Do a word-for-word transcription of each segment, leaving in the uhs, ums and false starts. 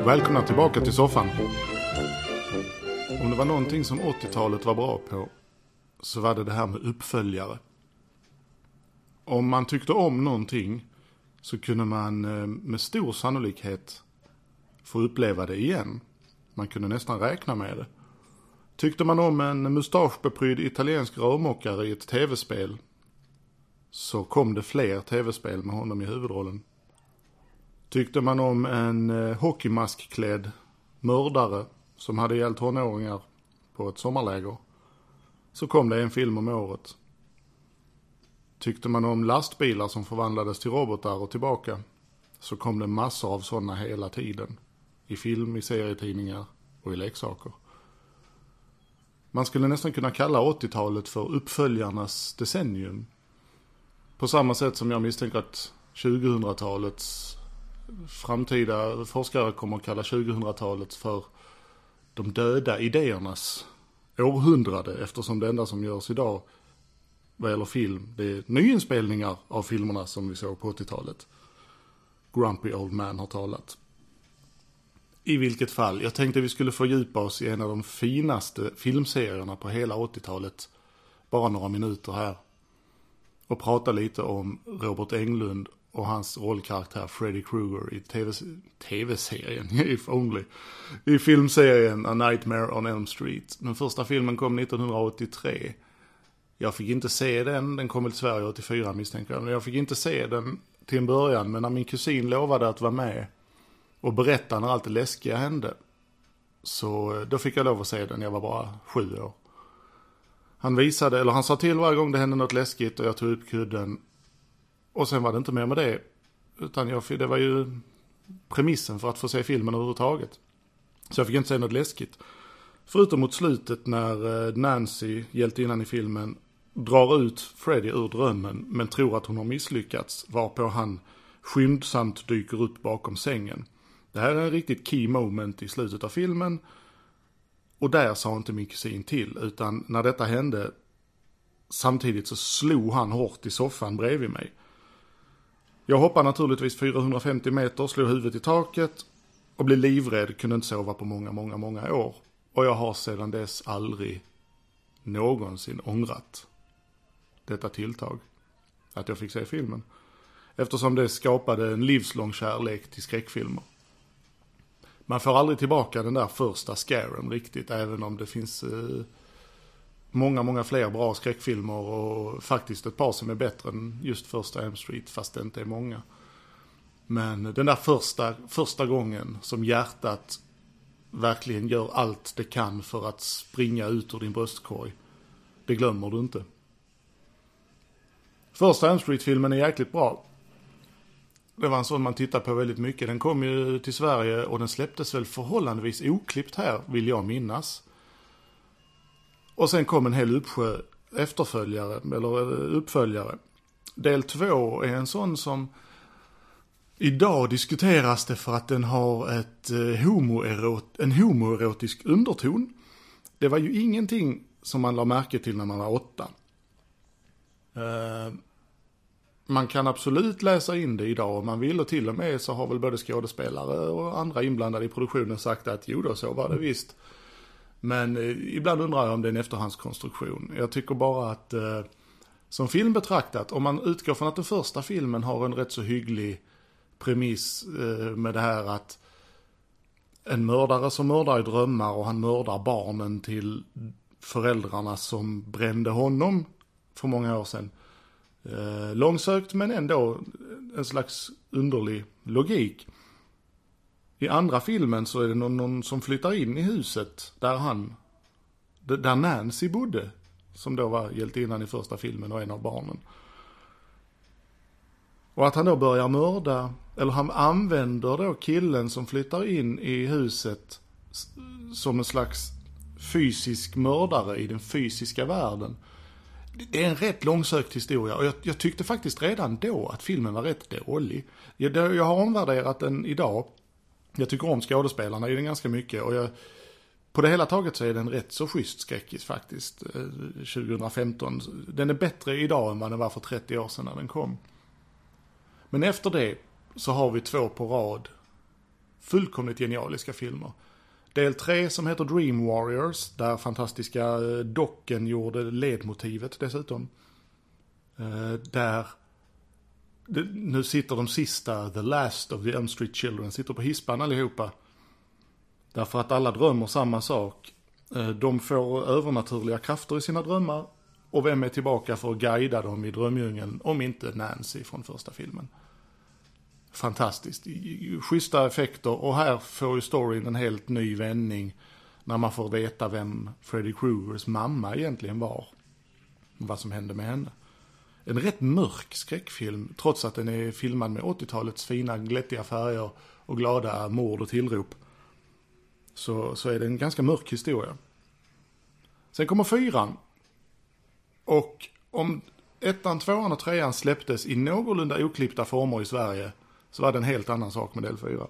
Välkomna tillbaka till soffan. Om det var någonting som åttiotalet var bra på så var det det här med uppföljare. Om man tyckte om någonting så kunde man med stor sannolikhet få uppleva det igen. Man kunde nästan räkna med det. Tyckte man om en mustaschbeprydd italiensk rörmokare i ett tv-spel så kom det fler tv-spel med honom i huvudrollen. Tyckte man om en hockeymaskklädd mördare som hade hjälpt tonåringar på ett sommarläger så kom det en film om året. Tyckte man om lastbilar som förvandlades till robotar och tillbaka så kom det massor av sådana hela tiden. I film, i serietidningar och i leksaker. Man skulle nästan kunna kalla åttiotalet för uppföljarnas decennium. På samma sätt som jag misstänker att tjugohundratalets framtida forskare kommer att kalla tjugohundratalet för de döda idéernas århundrade, eftersom det enda som görs idag vad gäller film, det är nyinspelningar av filmerna som vi såg på åttiotalet. Grumpy Old Man har talat. I vilket fall, jag tänkte vi skulle fördjupa oss i en av de finaste filmserierna på hela åttiotalet, bara några minuter här, och prata lite om Robert Englund och hans rollkaraktär Freddy Krueger i TV, tv-serien, if only, i filmserien A Nightmare on Elm Street. Den första filmen kom nittonhundraåttiotre. Jag fick inte se den, den kom till Sverige åttiofyra misstänker jag. Men jag fick inte se den till en början, men när min kusin lovade att vara med och berätta när allt det läskiga hände, så då fick jag lov att se den, jag var bara sju år. Han visade, eller han sa till varje gång det hände något läskigt och jag tog upp kudden. Och sen var det inte mer med det. Utan jag, det var ju premissen för att få se filmen överhuvudtaget. Så jag fick inte se något läskigt. Förutom mot slutet när Nancy, hjältinnan i filmen, drar ut Freddy ur drömmen men tror att hon har misslyckats. Varpå han skyndsamt dyker upp bakom sängen. Det här är en riktigt key moment i slutet av filmen. Och där sa inte min kusin till. Utan när detta hände, samtidigt så slog han hårt i soffan bredvid mig. Jag hoppade naturligtvis fyrahundrafemtio meter, slog huvudet i taket och blev livrädd, kunde inte sova på många, många, många år. Och jag har sedan dess aldrig någonsin ångrat detta tilltag, att jag fick se filmen. Eftersom det skapade en livslång kärlek till skräckfilmer. Man får aldrig tillbaka den där första scaren riktigt, även om det finns eh, många, många fler bra skräckfilmer och faktiskt ett par som är bättre än just första Elm Street, fast det inte är många. Men den där första, första gången som hjärtat verkligen gör allt det kan för att springa ut ur din bröstkorg, det glömmer du inte. Första Elm Street-filmen är jäkligt bra. Det var en sån man tittar på väldigt mycket. Den kom ju till Sverige och den släpptes väl förhållandevis oklippt här, vill jag minnas. Och sen kom en hel uppsjö efterföljare, eller uppföljare. Del två är en sån som idag diskuteras det för att den har ett homoerot, en homoerotisk underton. Det var ju ingenting som man la märke till när man var åtta. Uh, man kan absolut läsa in det idag om man vill, och till och med så har väl både skådespelare och andra inblandade i produktionen sagt att jo då, så var det visst. Men eh, ibland undrar jag om det är en efterhandskonstruktion. Jag tycker bara att eh, som film betraktat, om man utgår från att den första filmen har en rätt så hygglig premiss eh, med det här att en mördare som mördar i drömmar och han mördar barnen till föräldrarna som brände honom för många år sedan. Eh, långsökt men ändå en slags underlig logik. I andra filmen så är det någon, någon som flyttar in i huset där han, där Nancy bodde, som då var hjältinnan i första filmen och en av barnen. Och att han då börjar mörda, eller han använder då killen som flyttar in i huset som en slags fysisk mördare i den fysiska världen. Det är en rätt långsökt historia, och jag, jag tyckte faktiskt redan då att filmen var rätt dålig. Jag, jag har omvärderat den idag. Jag tycker om skådespelarna i den ganska mycket, och jag, på det hela taget så är den rätt så schysst skräckis faktiskt, tjugohundrafemton. Den är bättre idag än vad den var för trettio år sedan när den kom. Men efter det så har vi två på rad fullkomligt genialiska filmer. Del tre som heter Dream Warriors, där fantastiska Docken gjorde ledmotivet dessutom. Där nu sitter de sista, the last of the Elm Street Children, sitter på hispan allihopa. Därför att alla drömmer samma sak. De får övernaturliga krafter i sina drömmar. Och vem är tillbaka för att guida dem i drömdjungeln om inte Nancy från första filmen. Fantastiskt. Schyssta effekter, och här får ju storyn en helt ny vändning när man får veta vem Freddy Kruegers mamma egentligen var. Vad som hände med henne. En rätt mörk skräckfilm, trots att den är filmad med åttiotalets fina glättiga färger och glada mord och tillrop. Så, så är det en ganska mörk historia. Sen kommer fyran. Och om ettan, tvåan och trean släpptes i någorlunda oklippta former i Sverige, så var det en helt annan sak med del fyra.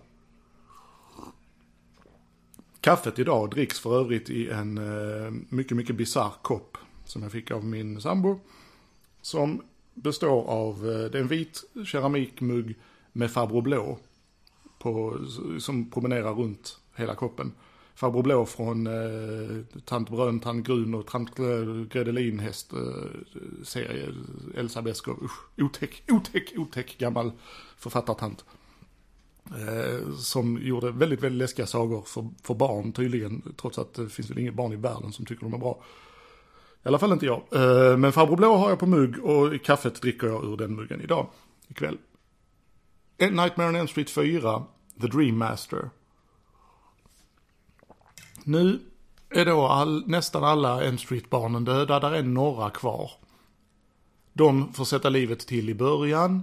Kaffet idag dricks för övrigt i en eh, mycket, mycket bizarr kopp som jag fick av min sambo. Som består av, eh, det är en vit keramikmugg med Farbror Blå på, som promenerar runt hela koppen. Farbror Blå från eh, Tant Brön, Tant Grun och Tant Gredelin häst eh, serie. Elsa Beskow, usch, otäck, otäck, otäck gammal författartant. Eh, som gjorde väldigt, väldigt läskiga sagor för, för barn tydligen. Trots att det finns väl inget barn i världen som tycker de är bra. I alla fall inte jag. Eh, men Farbror Blå har jag på mugg, och i kaffet dricker jag ur den muggen idag, ikväll. Nightmare on Elm Street fyra, The Dream Master. Nu är då all, nästan alla Elm Street-barnen döda. Där är några kvar. De får sätta livet till i början.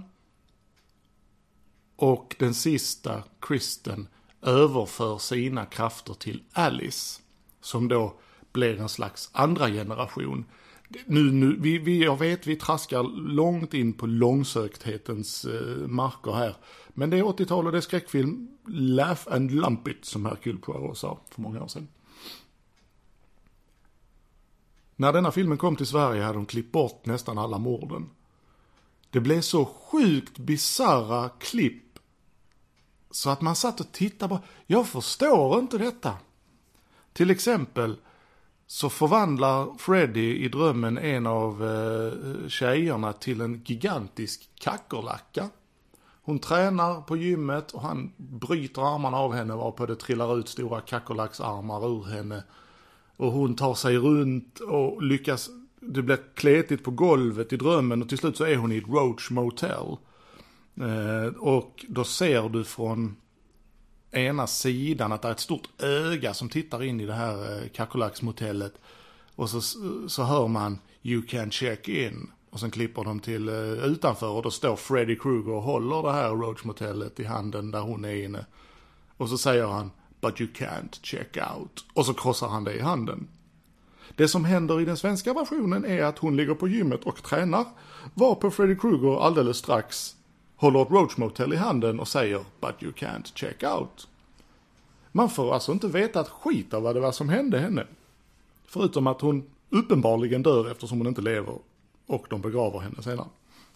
Och den sista, Kristen, överför sina krafter till Alice. Som då blir en slags andra generation. Nu, nu, vi, vi, jag vet, vi traskar långt in på långsökthetens eh, marker här. Men det är åttiotal och det är skräckfilm. Laugh and lump it, som Hercule Poirot sa för många år sedan. När denna filmen kom till Sverige hade de klippt bort nästan alla morden. Det blev så sjukt bizarra klipp så att man satt och tittade på. Jag förstår inte detta. Till exempel så förvandlar Freddy i drömmen en av eh, tjejerna till en gigantisk kackerlacka. Hon tränar på gymmet och han bryter armarna av henne, varpå det trillar ut stora kackerlacksarmar ur henne. Och hon tar sig runt och lyckas, det blir kletigt på golvet i drömmen, och till slut så är hon i ett Roach Motel. Eh, och då ser du från ena sidan att det är ett stort öga som tittar in i det här eh, kackerlacksmotellet. Och så, så hör man "You can check in". Och sen klipper de till uh, utanför, och då står Freddy Krueger och håller det här Roach-motellet i handen där hon är inne. Och så säger han "But you can't check out". Och så krossar han det i handen. Det som händer i den svenska versionen är att hon ligger på gymmet och tränar, varpå Freddy Krueger alldeles strax håller ett Roach-motel i handen och säger "But you can't check out". Man får alltså inte veta ett skit av vad det var som hände henne. Förutom att hon uppenbarligen dör eftersom hon inte lever. Och de begraver henne sedan.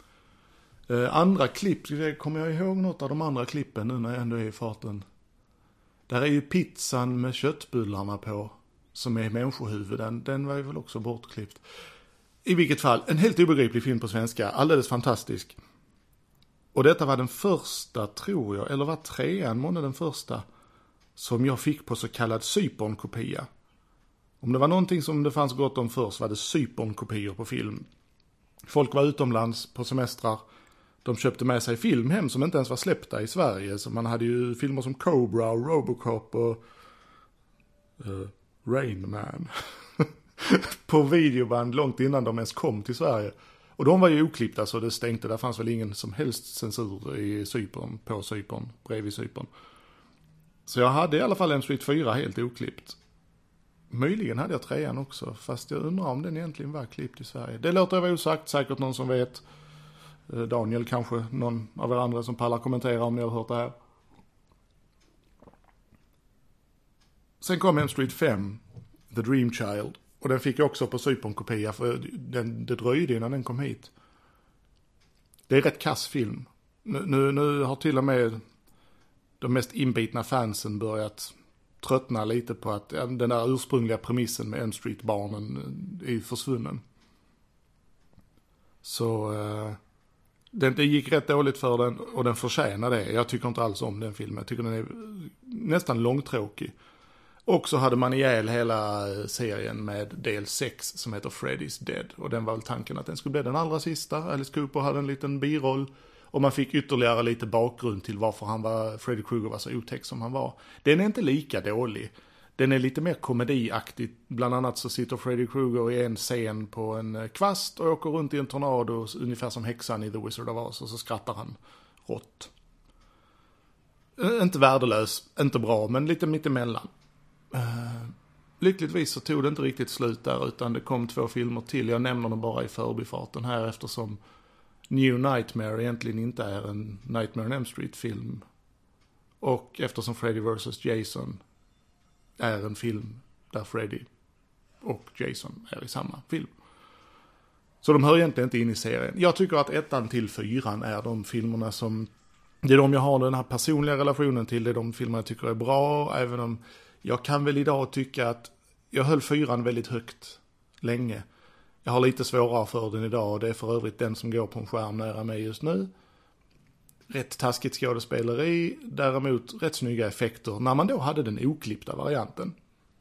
Eh, andra klipp, kommer jag ihåg något av de andra klippen nu när jag ändå är i farten. Där är ju pizzan med köttbullarna på, som är människohuvuden. Den var ju väl också bortklippt. I vilket fall, en helt obegriplig film på svenska. Alldeles fantastisk. Och detta var den första, tror jag, eller var trean månad den första, som jag fick på så kallad Cypern-kopia. Om det var någonting som det fanns gott om först, var det Cypern-kopior på film. Folk var utomlands på semestrar. De köpte med sig film hem som inte ens var släppta i Sverige. Så man hade ju filmer som Cobra och Robocop och uh, Rain Man på videoband långt innan de ens kom till Sverige. Och de var ju oklippta, så det stänkte. Där fanns väl ingen som helst censur i Cypern, på Cypern, bredvid Cypern. Så jag hade i alla fall Elm Street fyra helt oklippt. Möjligen hade jag trean också, fast jag undrar om den egentligen var klippt i Sverige. Det låter jag vara osagt, säkert någon som vet. Daniel kanske, någon av er andra som pallar kommentera om ni har hört det här. Sen kom Elm Street fem, The Dream Child. Och den fick jag också på Cypern-kopia, för den, det dröjde innan den kom hit. Det är rätt kass film. Nu, nu, nu har till och med de mest inbitna fansen börjat tröttna lite på att ja, den där ursprungliga premissen med Elm Street-barnen är ju försvunnen. Så eh, det, det gick rätt dåligt för den och den förtjänar det. Jag tycker inte alls om den filmen. Jag tycker den är nästan långtråkig. Och så hade man ihjäl hela serien med del sex som heter Freddy's Dead. Och den var väl tanken att den skulle bli den allra sista. Alice Cooper hade en liten biroll. Och man fick ytterligare lite bakgrund till varför han var, Freddy Krueger var så otäck som han var. Den är inte lika dålig. Den är lite mer komediaktig. Bland annat så sitter Freddy Krueger i en scen på en kvast och åker runt i en tornado ungefär som häxan i The Wizard of Oz. Och så skrattar han rått. Inte värdelös, inte bra, men lite mittemellan. Uh, lyckligtvis så tog det inte riktigt slut där, utan det kom två filmer till. Jag nämner dem bara i förbifarten här eftersom New Nightmare egentligen inte är en Nightmare on Elm Street-film. Och eftersom Freddy versus. Jason är en film där Freddy och Jason är i samma film. Så de hör egentligen inte in i serien. Jag tycker att ettan till fyran är de filmerna som... Det är de jag har den här personliga relationen till. Det är de filmer jag tycker är bra. Även om jag kan väl idag tycka att jag höll fyran väldigt högt länge. Jag har lite svårare för den idag och det är för övrigt den som går på en skärm nära mig just nu. Rätt taskigt skådespeleri, däremot rätt snygga effekter när man då hade den oklippta varianten.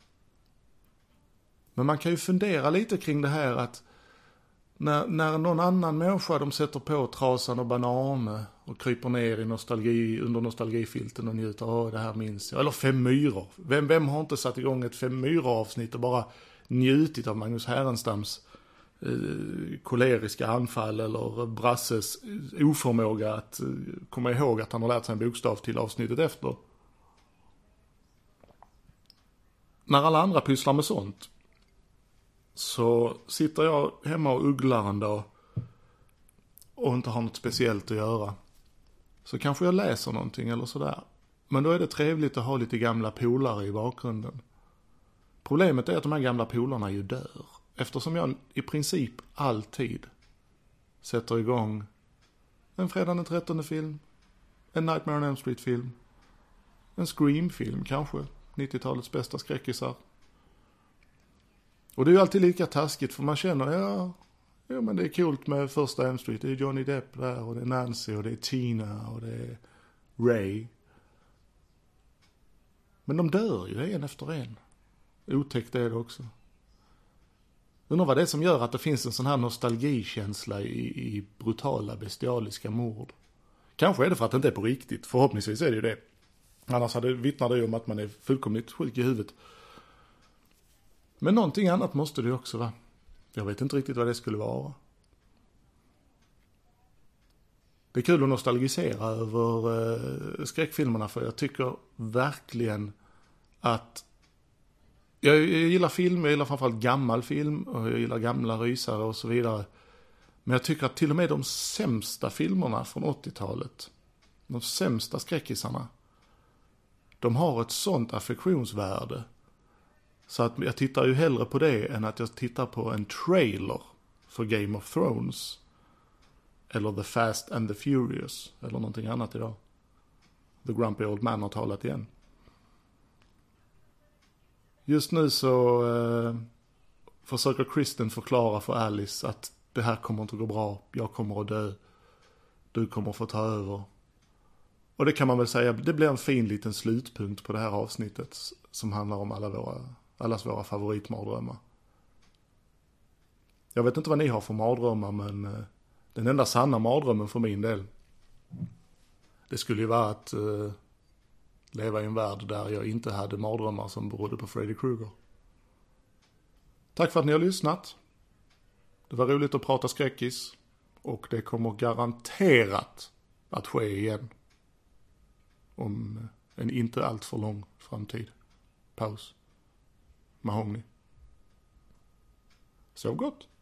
Men man kan ju fundera lite kring det här att när, när någon annan människa de sätter på trasan och bananer och kryper ner i nostalgi, under nostalgifilten och njuter av det här minns jag. Eller Fem myror. Vem, vem har inte satt igång ett Fem myror avsnitt och bara njutit av Magnus Härenstams eh, koleriska anfall eller Brasses oförmåga att eh, komma ihåg att han har lärt sig en bokstav till avsnittet efter. När alla andra pysslar med sånt så sitter jag hemma och ugglar en dag och inte har något speciellt att göra. Så kanske jag läser någonting eller sådär. Men då är det trevligt att ha lite gamla polare i bakgrunden. Problemet är att de här gamla polarna ju dör. Eftersom jag i princip alltid sätter igång en Fredag den trettonde film, en Nightmare on Elm Street-film, en Scream-film kanske, nittiotalets bästa skräckisar. Och det är ju alltid lika taskigt för man känner, ja, ja men det är coolt med första Elm Street. Det är Johnny Depp där och det är Nancy och det är Tina och det är Ray. Men de dör ju en efter en. Otäckt är det också. Undrar vad det är som gör att det finns en sån här nostalgikänsla i, i brutala bestialiska mord. Kanske är det för att det inte är på riktigt. Förhoppningsvis är det ju det. Annars hade vittnar det ju om att man är fullkomligt sjuk i huvudet. Men någonting annat måste det ju också vara. Jag vet inte riktigt vad det skulle vara. Det är kul att nostalgisera över eh, skräckfilmerna för jag tycker verkligen att jag, jag gillar film, jag gillar framförallt gammal film och jag gillar gamla rysare och så vidare. Men jag tycker att till och med de sämsta filmerna från åttiotalet, de sämsta skräckisarna, de har ett sånt affektionsvärde. Så att jag tittar ju hellre på det än att jag tittar på en trailer för Game of Thrones. Eller The Fast and the Furious. Eller någonting annat idag. The Grumpy Old Man har talat igen. Just nu så eh, försöker Kristen förklara för Alice att det här kommer inte gå bra. Jag kommer att dö. Du kommer att få ta över. Och det kan man väl säga, det blir en fin liten slutpunkt på det här avsnittet som handlar om alla våra, allas våra favoritmardrömmar. Jag vet inte vad ni har för mardrömmar, men eh, den enda sanna mardrömmen för min del, det skulle ju vara att eh, leva i en värld där jag inte hade mardrömmar som berodde på Freddy Krueger. Tack för att ni har lyssnat. Det var roligt att prata skräckis och det kommer garanterat att ske igen om en inte allt för lång framtid. Paus. Mahogny. Sov gott.